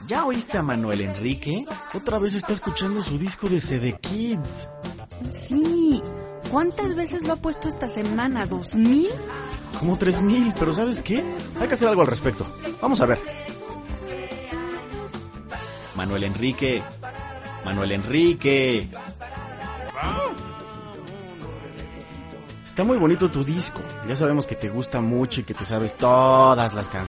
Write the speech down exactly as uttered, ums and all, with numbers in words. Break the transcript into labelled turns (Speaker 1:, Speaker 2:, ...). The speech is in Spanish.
Speaker 1: ¿Ya oíste a Manuel Enrique? Otra vez está escuchando su disco de C D Kids.
Speaker 2: Sí. ¿Cuántas veces lo ha puesto esta semana? ¿Dos mil?
Speaker 1: Como tres mil, pero ¿sabes qué? Hay que hacer algo al respecto. Vamos a ver. Manuel Enrique. Manuel Enrique. Está muy bonito tu disco. Ya sabemos que te gusta mucho y que te sabes todas las canciones.